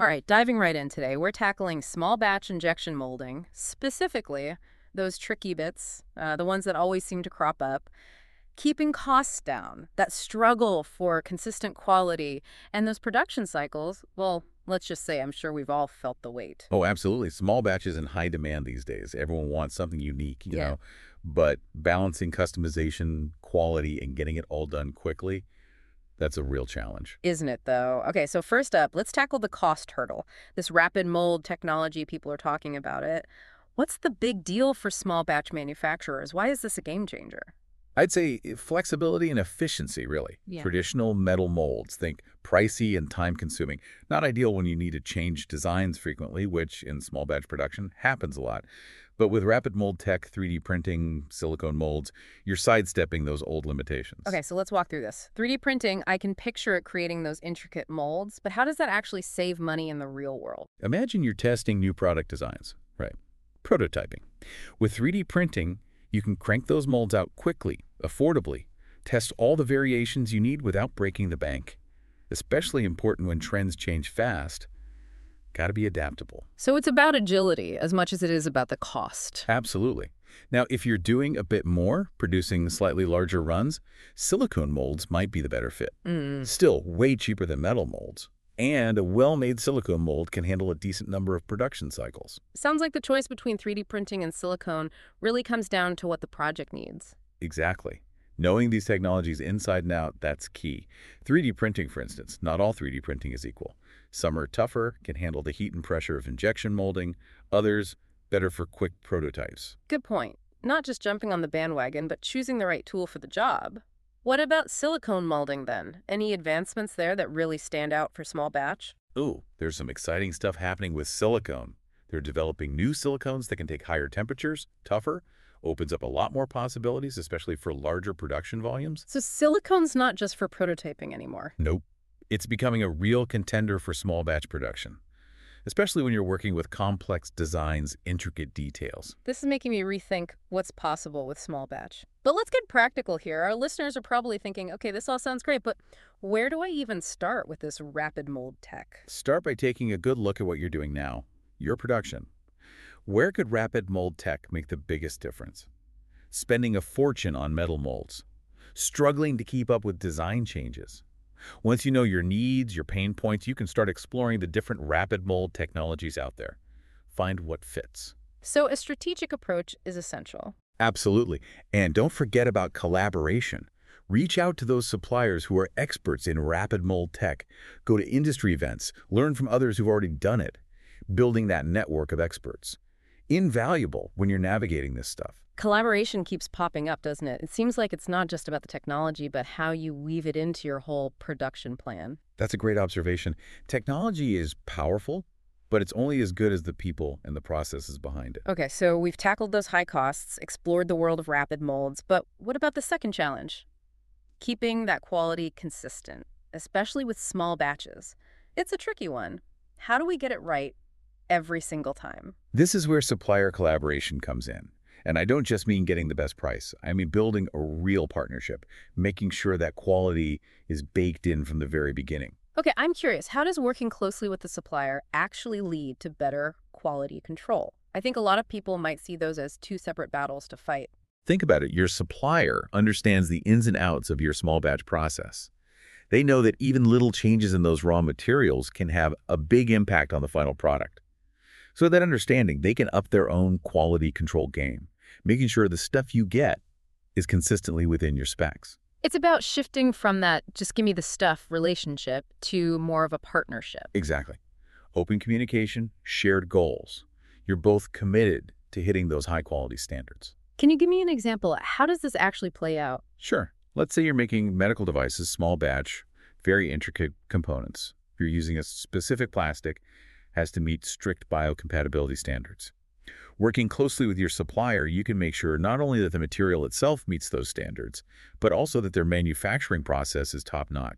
All right, diving right in today, we're tackling small batch injection molding, specifically those tricky bits, the ones that always seem to crop up, keeping costs down, that struggle for consistent quality, and those production cycles. Well, let's just say I'm sure we've all felt the weight. Oh, absolutely. Small batches in high demand these days. Everyone wants something unique, Yeah. but balancing customization, quality, and getting it all done quickly, that's a real challenge. Isn't it, though? Okay, so first up, let's tackle the cost hurdle. This rapid mold technology, people are talking about it. What's the big deal for small batch manufacturers? Why is this a game changer? I'd say flexibility and efficiency, really. Yeah. Traditional metal molds, think pricey and time-consuming. Not ideal when you need to change designs frequently, which in small batch production happens a lot. But with rapid mold tech, 3D printing, silicone molds, you're sidestepping those old limitations. Okay, so let's walk through this. 3D printing, I can picture it creating those intricate molds, but how does that actually save money in the real world? Imagine you're testing new product designs, right? Prototyping. With 3D printing, you can crank those molds out quickly, affordably, test all the variations you need without breaking the bank. Especially important when trends change fast. Got to be adaptable. So it's about agility as much as it is about the cost. Absolutely. Now, if you're doing a bit more, producing slightly larger runs, silicone molds might be the better fit. Still, way cheaper than metal molds. And a well-made silicone mold can handle a decent number of production cycles. Sounds like the choice between 3D printing and silicone really comes down to what the project needs. Exactly. Knowing these technologies inside and out, that's key. 3D printing, for instance, not all 3D printing is equal. Some are tougher, can handle the heat and pressure of injection molding. Others, better for quick prototypes. Good point. Not just jumping on the bandwagon, but choosing the right tool for the job. What about silicone molding then? Any advancements there that really stand out for small batch? Ooh, there's some exciting stuff happening with silicone. They're developing new silicones that can take higher temperatures, tougher, opens up a lot more possibilities, especially for larger production volumes. So silicone's not just for prototyping anymore. Nope. It's becoming a real contender for small batch production, especially when you're working with complex designs, intricate details. This is making me rethink what's possible with small batch. But let's get practical here. Our listeners are probably thinking, okay, this all sounds great, but where do I even start with this rapid mold tech? Start by taking a good look at what you're doing now, your production. Where could rapid mold tech make the biggest difference? Spending a fortune on metal molds, struggling to keep up with design changes. Once you know your needs, your pain points, you can start exploring the different rapid mold technologies out there. Find what fits. So a strategic approach is essential. Absolutely. And don't forget about collaboration. Reach out to those suppliers who are experts in rapid mold tech. Go to industry events. Learn from others who've already done it. Building that network of experts. Invaluable when you're navigating this stuff. Collaboration keeps popping up, doesn't it? It seems like it's not just about the technology, but how you weave it into your whole production plan. That's a great observation. Technology is powerful, but it's only as good as the people and the processes behind it. Okay, so we've tackled those high costs, explored the world of rapid molds, but what about the second challenge? Keeping that quality consistent, especially with small batches. It's a tricky one. How do we get it right every single time? This is where supplier collaboration comes in. And I don't just mean getting the best price. I mean building a real partnership, making sure that quality is baked in from the very beginning. Okay, I'm curious, how does working closely with the supplier actually lead to better quality control? I think a lot of people might see those as two separate battles to fight. Think about it. Your supplier understands the ins and outs of your small batch process. They know that even little changes in those raw materials can have a big impact on the final product. So with that understanding, they can up their own quality control game, making sure the stuff you get is consistently within your specs. It's about shifting from that just give me the stuff relationship to more of a partnership. Exactly. Open communication, shared goals. You're both committed to hitting those high-quality standards. Can you give me an example? How does this actually play out? Sure. Let's say you're making medical devices, small batch, very intricate components. If you're using a specific plastic, has to meet strict biocompatibility standards. Working closely with your supplier, you can make sure not only that the material itself meets those standards, but also that their manufacturing process is top-notch,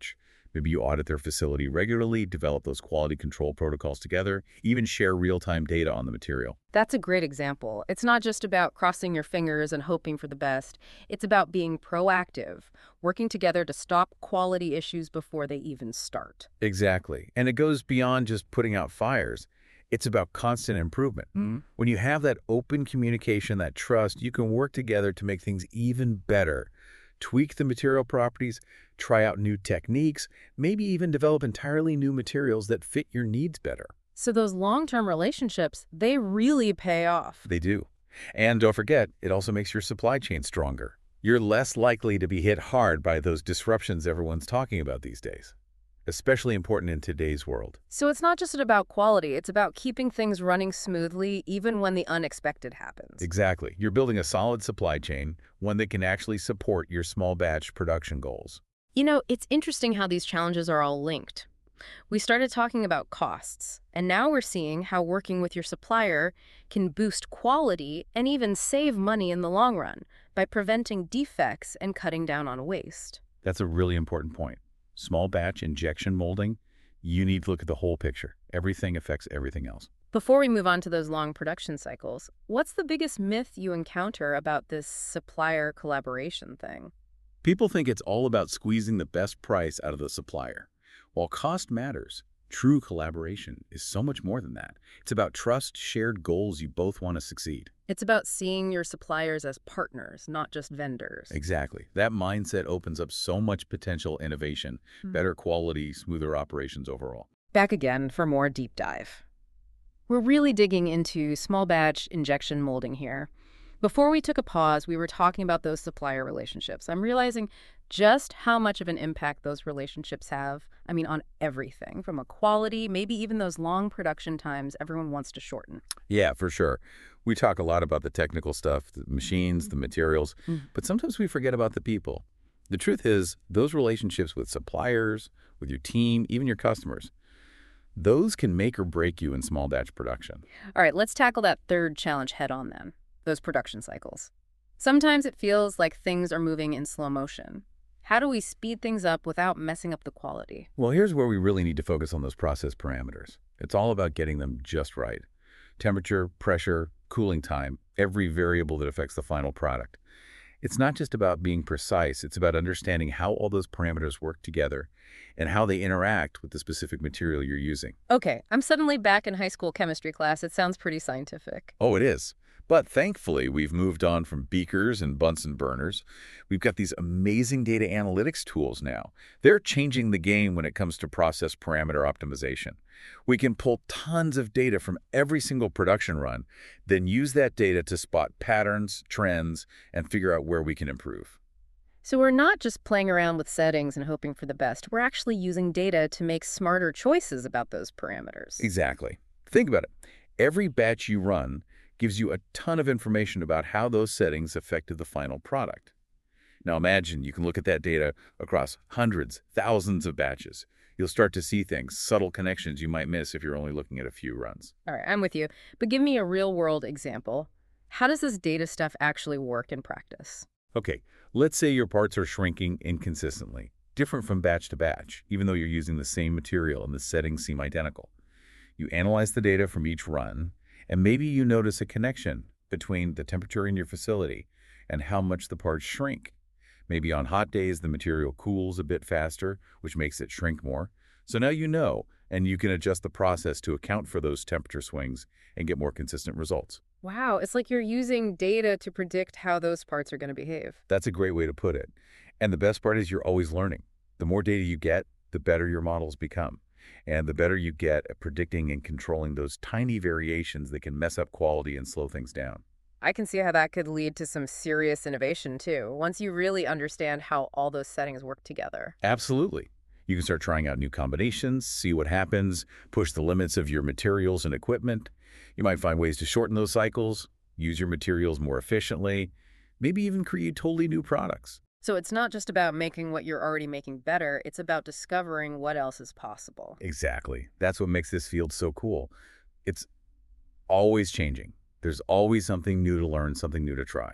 Maybe you audit their facility regularly, develop those quality control protocols together, even share real-time data on the material. That's a great example. It's not just about crossing your fingers and hoping for the best. It's about being proactive, working together to stop quality issues before they even start. Exactly. And it goes beyond just putting out fires. It's about constant improvement. When you have that open communication, that trust, you can work together to make things even better. Tweak the material properties, try out new techniques, maybe even develop entirely new materials that fit your needs better. So those long-term relationships, they really pay off. They do. And don't forget, it also makes your supply chain stronger. You're less likely to be hit hard by those disruptions everyone's talking about these days. Especially important in today's world. So it's not just about quality, it's about keeping things running smoothly even when the unexpected happens. Exactly. You're building a solid supply chain, one that can actually support your small batch production goals. You know, it's interesting how these challenges are all linked. We started talking about costs, and now we're seeing how working with your supplier can boost quality and even save money in the long run by preventing defects and cutting down on waste. That's a really important point. Small batch injection molding, you need to look at the whole picture. Everything affects everything else. Before we move on to those long production cycles, what's the biggest myth you encounter about this supplier collaboration thing? People think it's all about squeezing the best price out of the supplier. While cost matters, true collaboration is so much more than that. It's about trust, shared goals you both want to succeed. It's about seeing your suppliers as partners, not just vendors. Exactly. That mindset opens up so much potential innovation, better quality, smoother operations overall. Back again for more deep dive. We're really digging into small batch injection molding here. Before we took a pause, we were talking about those supplier relationships. I'm realizing just how much of an impact those relationships have, on everything, from a quality, maybe even those long production times everyone wants to shorten. Yeah, for sure. We talk a lot about the technical stuff, the machines, the materials, but sometimes we forget about the people. The truth is, those relationships with suppliers, with your team, even your customers, those can make or break you in small batch production. All right, let's tackle that third challenge head on then, those production cycles. Sometimes it feels like things are moving in slow motion. How do we speed things up without messing up the quality? Well, here's where we really need to focus on those process parameters. It's all about getting them just right. Temperature, pressure, cooling time, every variable that affects the final product. It's not just about being precise, it's about understanding how all those parameters work together and how they interact with the specific material you're using. Okay, I'm suddenly back in high school chemistry class. It sounds pretty scientific. Oh, it is. But thankfully, we've moved on from beakers and Bunsen burners. We've got these amazing data analytics tools now. They're changing the game when it comes to process parameter optimization. We can pull tons of data from every single production run, then use that data to spot patterns, trends, and figure out where we can improve. So we're not just playing around with settings and hoping for the best. We're actually using data to make smarter choices about those parameters. Exactly. Think about it. Every batch you run gives you a ton of information about how those settings affected the final product. Now imagine you can look at that data across hundreds, thousands of batches. You'll start to see things, subtle connections you might miss if you're only looking at a few runs. All right, I'm with you. But give me a real-world example. How does this data stuff actually work in practice? Okay, let's say your parts are shrinking inconsistently, different from batch to batch, even though you're using the same material and the settings seem identical. You analyze the data from each run, and maybe you notice a connection between the temperature in your facility and how much the parts shrink. Maybe on hot days, the material cools a bit faster, which makes it shrink more. So now you know, and you can adjust the process to account for those temperature swings and get more consistent results. Wow, it's like you're using data to predict how those parts are going to behave. That's a great way to put it. And the best part is you're always learning. The more data you get, the better your models become. And the better you get at predicting and controlling those tiny variations that can mess up quality and slow things down. I can see how that could lead to some serious innovation, too, once you really understand how all those settings work together. Absolutely. You can start trying out new combinations, see what happens, push the limits of your materials and equipment. You might find ways to shorten those cycles, use your materials more efficiently, maybe even create totally new products. So it's not just about making what you're already making better, it's about discovering what else is possible. Exactly. That's what makes this field so cool. It's always changing. There's always something new to learn, something new to try.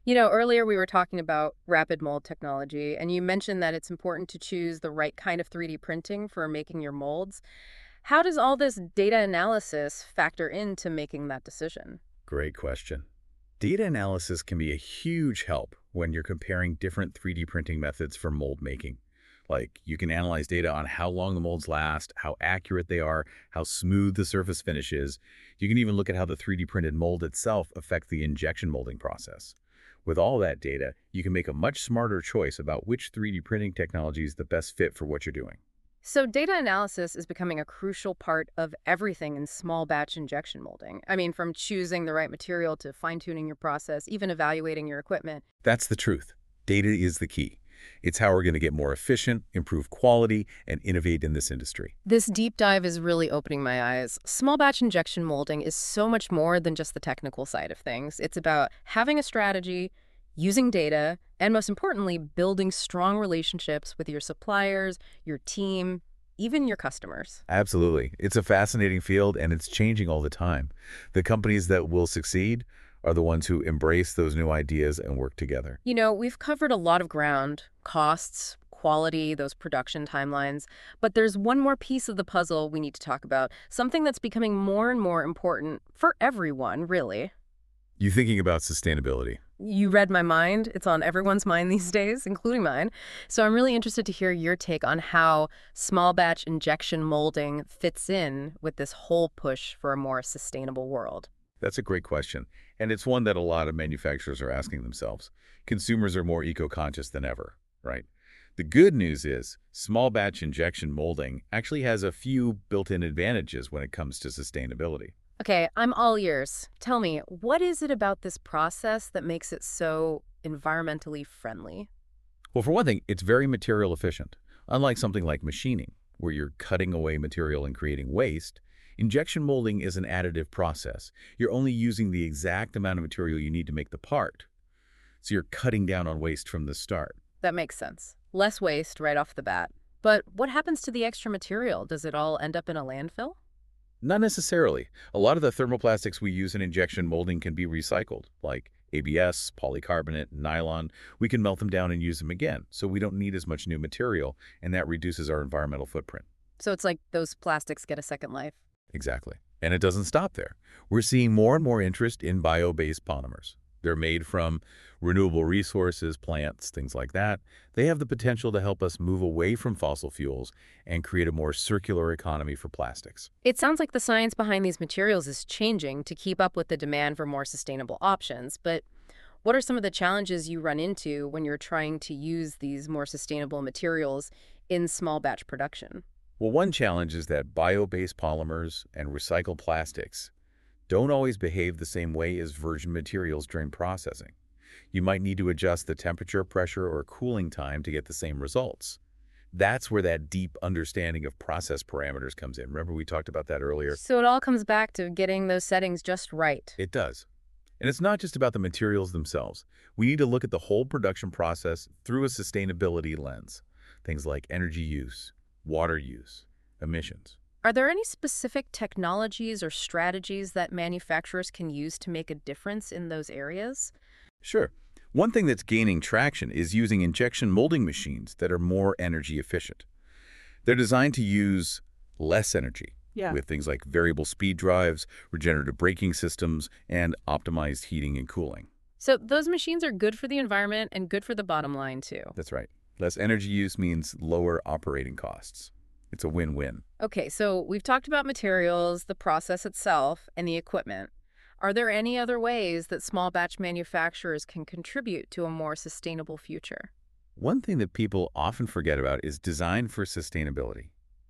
Earlier we were talking about rapid mold technology, and you mentioned that it's important to choose the right kind of 3D printing for making your molds. How does all this data analysis factor into making that decision? Great question. Data analysis can be a huge help when you're comparing different 3D printing methods for mold making. Like, you can analyze data on how long the molds last, how accurate they are, how smooth the surface finish is. You can even look at how the 3D printed mold itself affects the injection molding process. With all that data, you can make a much smarter choice about which 3D printing technology is the best fit for what you're doing. So data analysis is becoming a crucial part of everything in small batch injection molding. I mean, from choosing the right material to fine-tuning your process, even evaluating your equipment. That's the truth. Data is the key. It's how we're going to get more efficient, improve quality, and innovate in this industry. This deep dive is really opening my eyes. Small batch injection molding is so much more than just the technical side of things. It's about having a strategy, using data, and most importantly, building strong relationships with your suppliers, your team, even your customers. Absolutely. It's a fascinating field, and it's changing all the time. The companies that will succeed are the ones who embrace those new ideas and work together. We've covered a lot of ground, costs, quality, those production timelines, but there's one more piece of the puzzle we need to talk about, something that's becoming more and more important for everyone, really. You thinking about sustainability? You read my mind. It's on everyone's mind these days, including mine. So I'm really interested to hear your take on how small batch injection molding fits in with this whole push for a more sustainable world. That's a great question, and it's one that a lot of manufacturers are asking themselves. Consumers are more eco-conscious than ever, right? The good news is small batch injection molding actually has a few built-in advantages when it comes to sustainability. Okay, I'm all ears. Tell me, what is it about this process that makes it so environmentally friendly? Well, for one thing, it's very material efficient. Unlike something like machining, where you're cutting away material and creating waste, injection molding is an additive process. You're only using the exact amount of material you need to make the part. So you're cutting down on waste from the start. That makes sense. Less waste right off the bat. But what happens to the extra material? Does it all end up in a landfill? Not necessarily. A lot of the thermoplastics we use in injection molding can be recycled, like ABS, polycarbonate, nylon. We can melt them down and use them again, so we don't need as much new material, and that reduces our environmental footprint. So it's like those plastics get a second life. Exactly. And it doesn't stop there. We're seeing more and more interest in bio-based polymers. They're made from renewable resources, plants, things like that. They have the potential to help us move away from fossil fuels and create a more circular economy for plastics. It sounds like the science behind these materials is changing to keep up with the demand for more sustainable options. But what are some of the challenges you run into when you're trying to use these more sustainable materials in small batch production? Well, one challenge is that bio-based polymers and recycled plastics don't always behave the same way as virgin materials during processing. You might need to adjust the temperature, pressure, or cooling time to get the same results. That's where that deep understanding of process parameters comes in. Remember we talked about that earlier? So it all comes back to getting those settings just right. It does. And it's not just about the materials themselves. We need to look at the whole production process through a sustainability lens. Things like energy use, water use, emissions. Are there any specific technologies or strategies that manufacturers can use to make a difference in those areas? Sure. One thing that's gaining traction is using injection molding machines that are more energy efficient. They're designed to use less energy with things like variable speed drives, regenerative braking systems, and optimized heating and cooling. So those machines are good for the environment and good for the bottom line, too. That's right. Less energy use means lower operating costs. It's a win-win. Okay, so we've talked about materials, the process itself, and the equipment. Are there any other ways that small batch manufacturers can contribute to a more sustainable future? One thing that people often forget about is design for sustainability.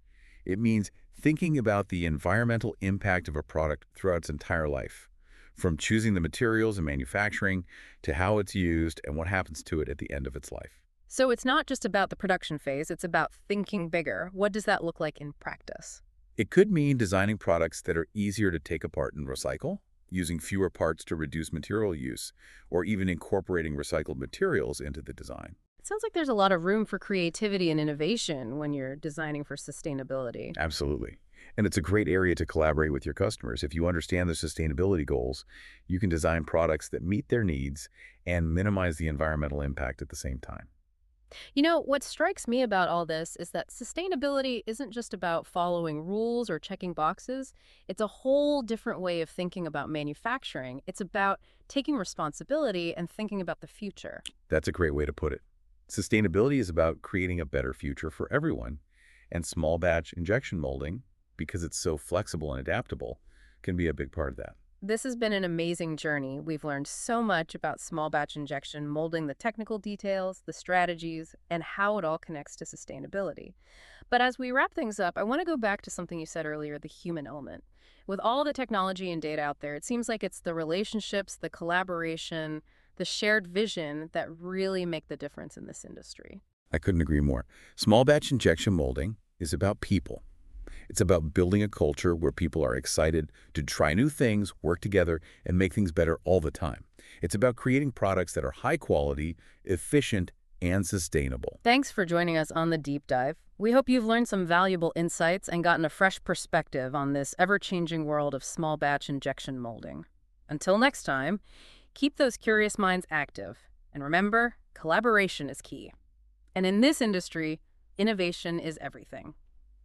It means thinking about the environmental impact of a product throughout its entire life, from choosing the materials and manufacturing to how it's used and what happens to it at the end of its life. So it's not just about the production phase, it's about thinking bigger. What does that look like in practice? It could mean designing products that are easier to take apart and recycle, using fewer parts to reduce material use, or even incorporating recycled materials into the design. It sounds like there's a lot of room for creativity and innovation when you're designing for sustainability. Absolutely. And it's a great area to collaborate with your customers. If you understand their sustainability goals, you can design products that meet their needs and minimize the environmental impact at the same time. You know, what strikes me about all this is that sustainability isn't just about following rules or checking boxes. It's a whole different way of thinking about manufacturing. It's about taking responsibility and thinking about the future. That's a great way to put it. Sustainability is about creating a better future for everyone, and small batch injection molding, because it's so flexible and adaptable, can be a big part of that. This has been an amazing journey. We've learned so much about small batch injection molding, the technical details, the strategies, and how it all connects to sustainability. But as we wrap things up, I want to go back to something you said earlier, the human element. With all the technology and data out there, it seems like it's the relationships, the collaboration, the shared vision that really make the difference in this industry. I couldn't agree more. Small batch injection molding is about people. It's about building a culture where people are excited to try new things, work together, and make things better all the time. It's about creating products that are high quality, efficient, and sustainable. Thanks for joining us on the deep dive. We hope you've learned some valuable insights and gotten a fresh perspective on this ever-changing world of small batch injection molding. Until next time, keep those curious minds active. And remember, collaboration is key. And in this industry, innovation is everything.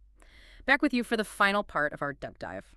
Back with you for the final part of our deep dive.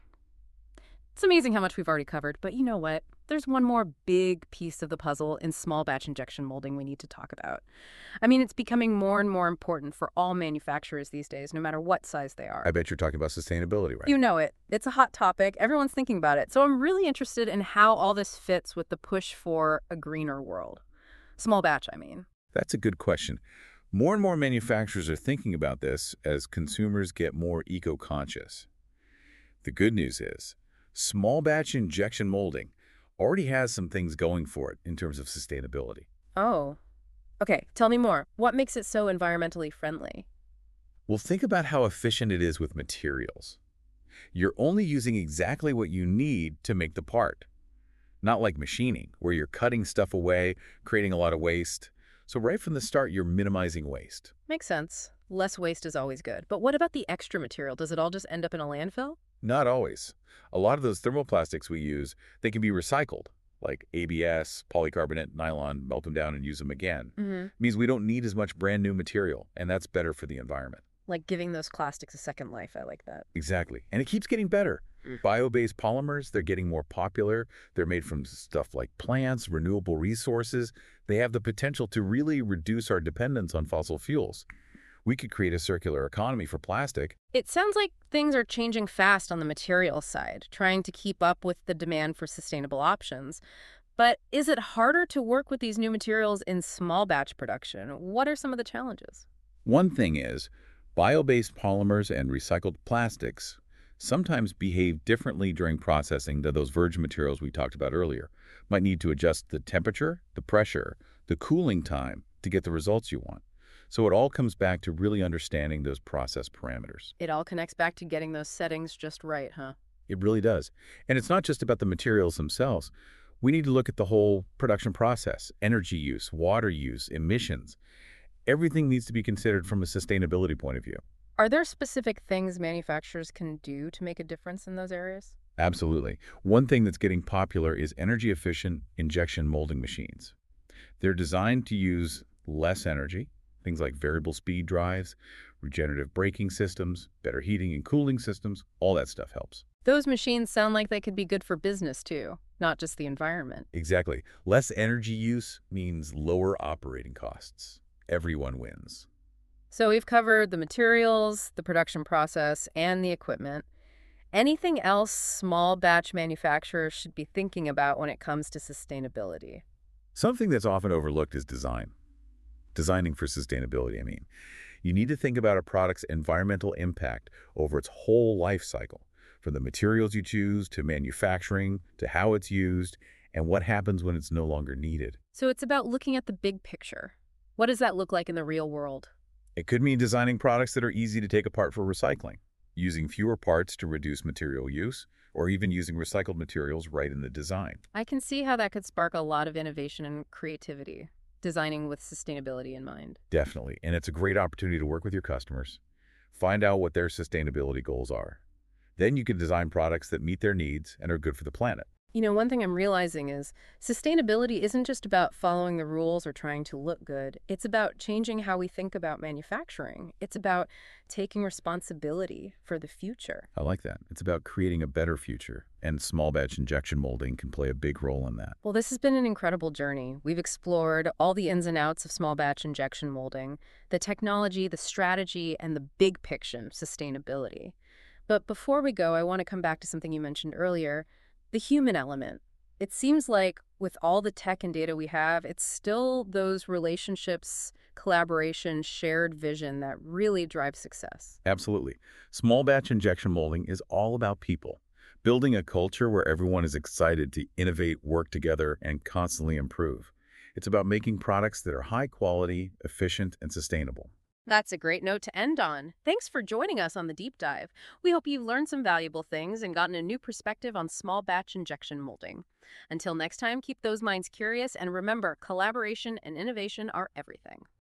It's amazing how much we've already covered, but you know what? There's one more big piece of the puzzle in small batch injection molding we need to talk about. I mean, it's becoming more and more important for all manufacturers these days, no matter what size they are. I bet you're talking about sustainability, right? You know it. It's a hot topic. Everyone's thinking about it. So I'm really interested in how all this fits with the push for a greener world. Small batch, I mean. That's a good question. More and more manufacturers are thinking about this as consumers get more eco-conscious. The good news is, small batch injection molding already has some things going for it in terms of sustainability. Oh. Okay, tell me more. What makes it so environmentally friendly? Well, think about how efficient it is with materials. You're only using exactly what you need to make the part. Not like machining, where you're cutting stuff away, creating a lot of waste. So right from the start, you're minimizing waste. Makes sense. Less waste is always good. But what about the extra material? Does it all just end up in a landfill? Not always. A lot of those thermoplastics we use, they can be recycled, like ABS, polycarbonate, nylon, melt them down and use them again. It means we don't need as much brand new material, and that's better for the environment. Like giving those plastics a second life. I like that. Exactly. And it keeps getting better. Bio-based polymers, they're getting more popular. They're made from stuff like plants, renewable resources. They have the potential to really reduce our dependence on fossil fuels. We could create a circular economy for plastic. It sounds like things are changing fast on the material side, trying to keep up with the demand for sustainable options. But is it harder to work with these new materials in small batch production? What are some of the challenges? One thing is, bio-based polymers and recycled plastics sometimes behave differently during processing than those virgin materials we talked about earlier. Might need to adjust the temperature, the pressure, the cooling time to get the results you want. So it all comes back to really understanding those process parameters. It all connects back to getting those settings just right, huh? It really does. And it's not just about the materials themselves. We need to look at the whole production process, energy use, water use, emissions. Everything needs to be considered from a sustainability point of view. Are there specific things manufacturers can do to make a difference in those areas? Absolutely. One thing that's getting popular is energy-efficient injection molding machines. They're designed to use less energy, things like variable speed drives, regenerative braking systems, better heating and cooling systems, all that stuff helps. Those machines sound like they could be good for business too, not just the environment. Exactly. Less energy use means lower operating costs. Everyone wins. So we've covered the materials, the production process, and the equipment. Anything else small batch manufacturers should be thinking about when it comes to sustainability? Something that's often overlooked is design. Designing for sustainability, I mean. You need to think about a product's environmental impact over its whole life cycle, from the materials you choose to manufacturing to how it's used and what happens when it's no longer needed. So it's about looking at the big picture. What does that look like in the real world? It could mean designing products that are easy to take apart for recycling, using fewer parts to reduce material use, or even using recycled materials right in the design. I can see how that could spark a lot of innovation and creativity, designing with sustainability in mind. Definitely, and it's a great opportunity to work with your customers. Find out what their sustainability goals are. Then you can design products that meet their needs and are good for the planet. One thing I'm realizing is sustainability isn't just about following the rules or trying to look good. It's about changing how we think about manufacturing. It's about taking responsibility for the future. I like that. It's about creating a better future, and small batch injection molding can play a big role in that. Well, this has been an incredible journey. We've explored all the ins and outs of small batch injection molding, the technology, the strategy, and the big picture, sustainability. But before we go, I want to come back to something you mentioned earlier, the human element. It seems like with all the tech and data we have, it's still those relationships, collaboration, shared vision that really drive success. Absolutely. Small batch injection molding is all about people, building a culture where everyone is excited to innovate, work together, and constantly improve. It's about making products that are high quality, efficient, and sustainable. That's a great note to end on. Thanks for joining us on the deep dive. We hope you've learned some valuable things and gotten a new perspective on small batch injection molding. Until next time, keep those minds curious and remember, collaboration and innovation are everything.